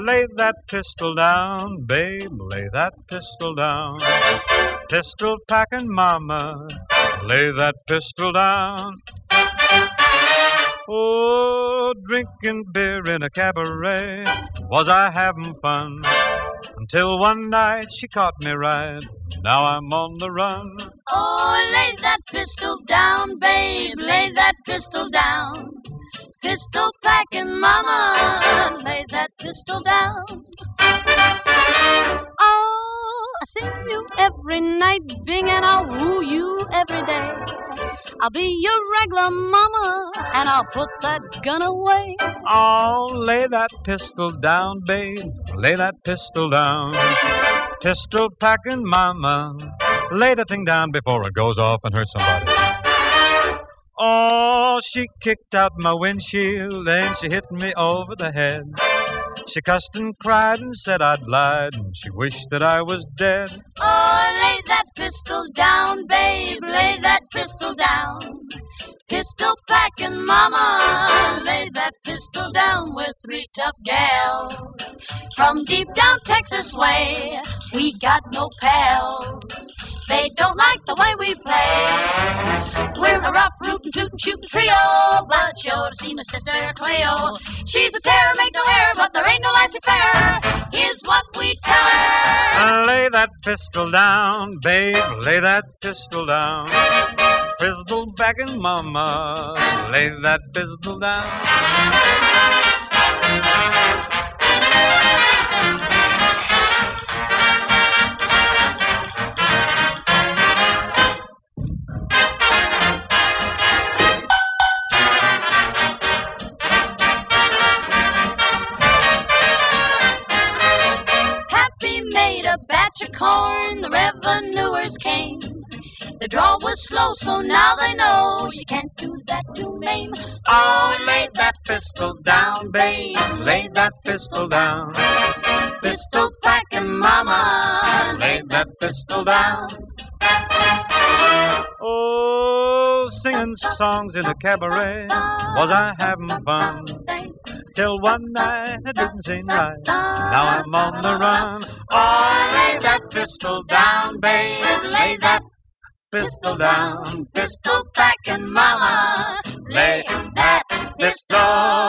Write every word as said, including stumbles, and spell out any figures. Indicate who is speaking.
Speaker 1: lay that pistol down, babe, lay that pistol down. Pistol packing mama, lay that pistol down. Oh, drinking beer in a cabaret, was I having fun? Until one night she caught me right, now I'm on the run.
Speaker 2: Oh, lay that pistol down, babe, lay that pistol down. Pistol packing mama, lay that pistol down. Oh, I see you every night, Bing, and I'll woo you every day. I'll be your regular mama, and I'll put that gun away.
Speaker 1: Oh, lay that pistol down, babe, lay that pistol down. Pistol packing mama, lay the thing down before it goes off and hurts somebody. Oh, she kicked out my windshield and she hit me over the head. She cussed and cried and said I'd lied, and she wished that I was dead.
Speaker 2: Oh, lay that pistol down, babe, lay that pistol down. Pistol packing mama, lay that pistol down with three tough gals. From deep down Texas way, we got no pals. They don't like the way we play. We're a rough, rootin', tootin', shootin' trio. But you ought to see my sister Cleo. She's a terror, make no error, but there ain't no laissez-faire. Here's what we tell her.
Speaker 1: Lay that pistol down, babe, lay that pistol down. Pistol packing mama, lay that pistol down.
Speaker 2: Batch of corn, the revenuers came. The draw was slow, so now they know you can't do that to Maine.
Speaker 1: Oh, lay that pistol down, babe, lay that pistol down. Pistol packing mama, lay that pistol down. Oh, singing songs in a cabaret, was I having fun? Till one night it didn't seem right, now I'm on the run. Oh, lay that pistol down, babe, lay that pistol down. Pistol packing mama, lay that pistol